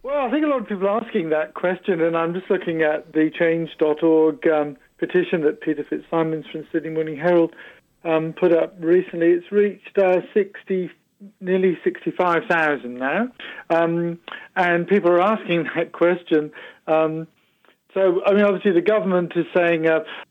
Well, I think a lot of people are asking that question, and I'm just looking at the change.org petition that Peter Fitzsimons from Sydney Morning Herald put up recently. It's reached nearly 65,000 now, and people are asking that question. So, I mean, obviously the government is saying,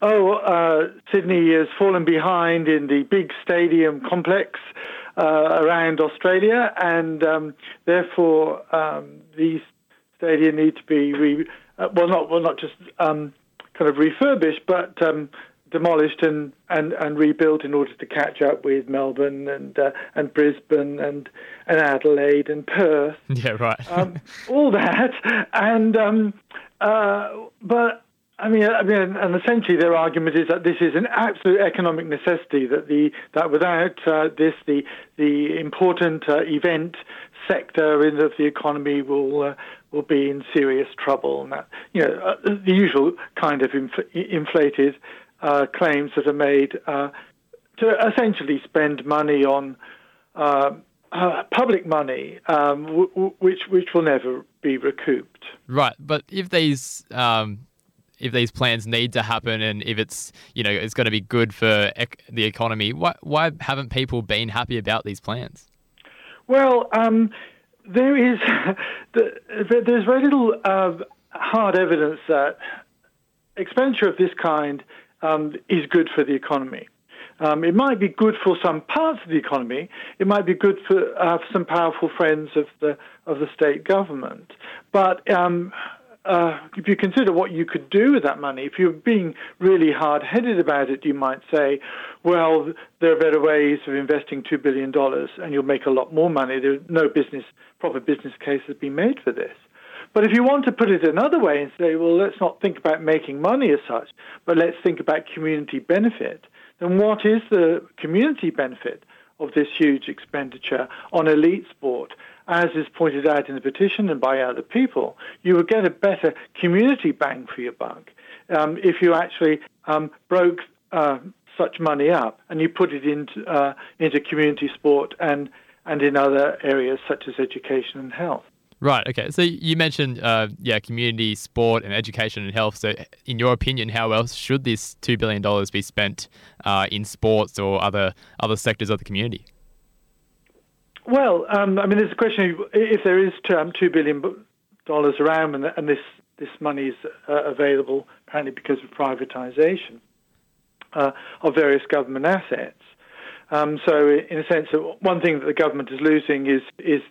Sydney has fallen behind in the big stadium complex around Australia, and therefore these stadia need to be not just kind of refurbished, but demolished and rebuilt in order to catch up with Melbourne and Brisbane and Adelaide and Perth. Yeah, right. All that, and but I mean, and essentially their argument is that this is an absolute economic necessity. That without this, the important event sector of the economy will be in serious trouble. And that, the usual kind of inflated claims that are made to essentially spend money on public money, which will never be recouped. Right, but if these plans need to happen, and if it's it's going to be good for the economy, why haven't people been happy about these plans? Well, there's very little hard evidence that expenditure of this kind is good for the economy. It might be good for some parts of the economy. It might be good for some powerful friends of the state government. But if you consider what you could do with that money, if you're being really hard-headed about it, you might say, well, there are better ways of investing $2 billion and you'll make a lot more money. There's no proper business case has been made for this. But if you want to put it another way and say, well, let's not think about making money as such, but let's think about community benefit, then what is the community benefit of this huge expenditure on elite sport? As is pointed out in the petition and by other people, you would get a better community bang for your buck if you actually broke such money up and you put it into community sport and in other areas such as education and health. Right, okay. So you mentioned, community, sport and education and health. So in your opinion, how else should this $2 billion be spent in sports or other sectors of the community? Well, there's a question if there is $2 billion around and this money is available apparently because of privatisation of various government assets. So in a sense, one thing that the government is losing is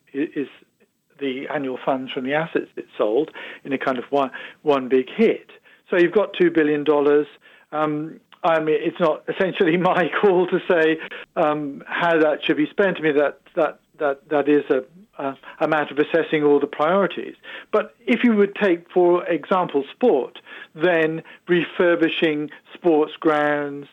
the annual funds from the assets it sold in a kind of one big hit. So you've got $2 billion. It's not essentially my call to say how that should be spent. I mean, that is a matter of assessing all the priorities. But if you would take, for example, sport, then refurbishing sports grounds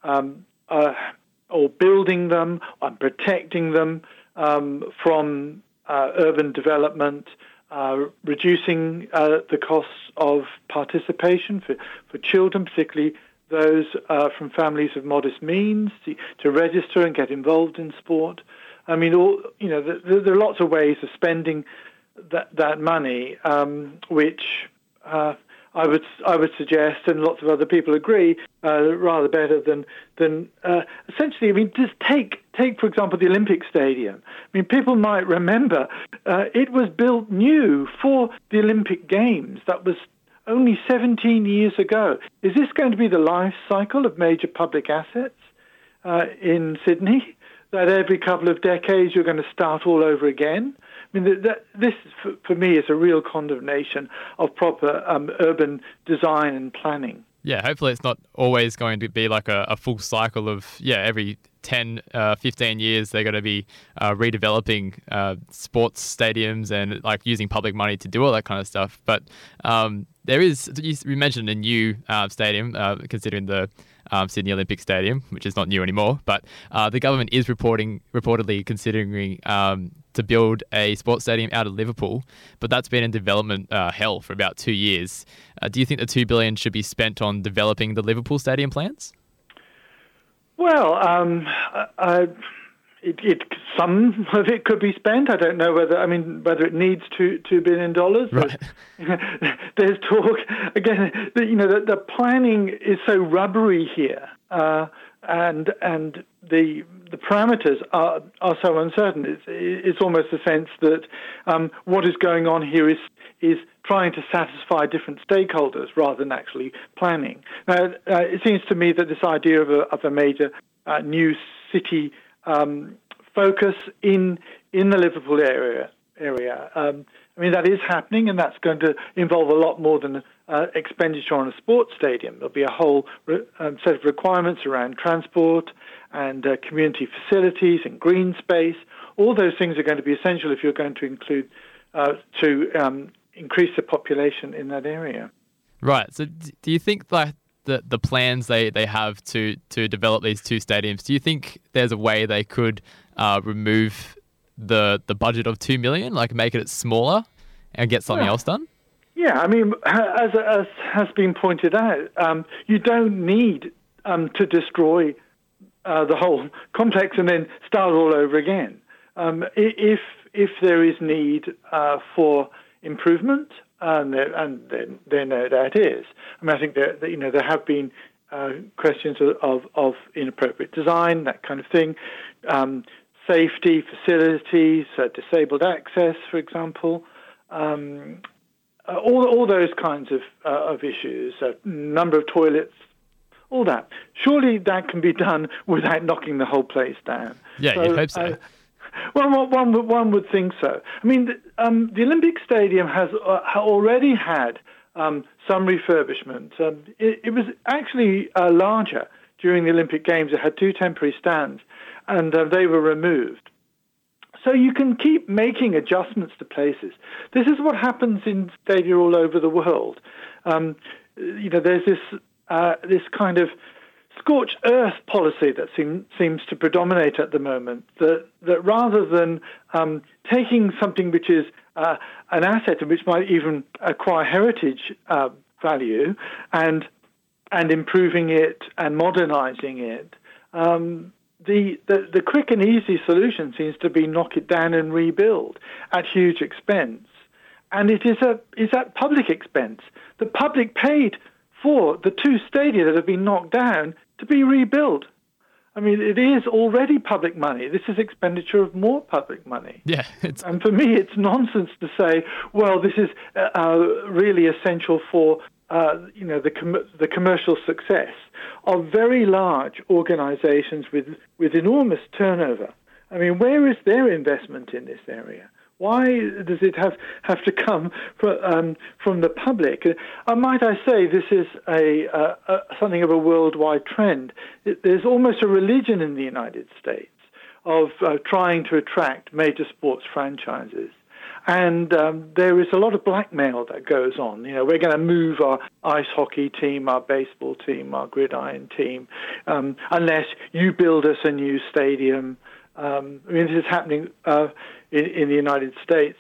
or building them and protecting them from urban development, reducing the costs of participation for children, particularly those from families of modest means, to register and get involved in sport. I mean, there are lots of ways of spending that money, which I would suggest, and lots of other people agree, rather better than essentially. I mean, just take for example the Olympic Stadium. I mean, people might remember it was built new for the Olympic Games. That was only 17 years ago. Is this going to be the life cycle of major public assets in Sydney? That every couple of decades you're going to start all over again? I mean, this, for me, is a real condemnation of proper urban design and planning. Yeah, hopefully it's not always going to be like a full cycle of, every 10, 15 years they're going to be redeveloping sports stadiums and like using public money to do all that kind of stuff. But there is, you mentioned a new stadium, considering the Sydney Olympic Stadium, which is not new anymore, but the government is reportedly considering to build a sports stadium out of Liverpool, but that's been in development hell for about 2 years. Do you think the $2 billion should be spent on developing the Liverpool stadium plans? Well, some of it could be spent. I don't know whether it needs $2 billion. Right. There's talk again. The planning is so rubbery here, and the parameters are so uncertain. It's almost a sense that what is going on here is trying to satisfy different stakeholders rather than actually planning. Now, it seems to me that this idea of a major new city focus in the Liverpool area. That is happening, and that's going to involve a lot more than expenditure on a sports stadium. There'll be a whole set of requirements around transport and community facilities and green space. All those things are going to be essential if you're going to include increase the population in that area. Right. So do you think that the plans they have to develop these two stadiums, do you think there's a way they could remove the budget of $2 million, like make it smaller and get something else done? Yeah, as has been pointed out, you don't need to destroy the whole complex and then start all over again. If there is need for improvement, and there no doubt is. I think there have been questions of inappropriate design, that kind of thing, safety, facilities, disabled access, for example, all those kinds of issues, number of toilets, all that. Surely that can be done without knocking the whole place down. Yeah, you'd hope so. Well, one would think so. The Olympic Stadium has already had some refurbishment. It was actually larger during the Olympic Games. It had 2 temporary stands, and they were removed. So you can keep making adjustments to places. This is what happens in stadia all over the world. There's this kind of scorched earth policy that seems to predominate at the moment, that rather than taking something which is an asset and which might even acquire heritage value and improving it and modernizing it, the quick and easy solution seems to be knock it down and rebuild at huge expense. And it is at public expense. The public paid for the 2 stadia that have been knocked down to be rebuilt. It is already public money. This is expenditure of more public money. Yeah, and for me, it's nonsense to say, well, this is really essential for the commercial success of very large organizations with enormous turnover. Where is their investment in this area? Why does it have to come from the public? Might I say this is something of a worldwide trend. There's almost a religion in the United States of trying to attract major sports franchises. And there is a lot of blackmail that goes on. We're going to move our ice hockey team, our baseball team, our gridiron team, unless you build us a new stadium. This is happening in the United States.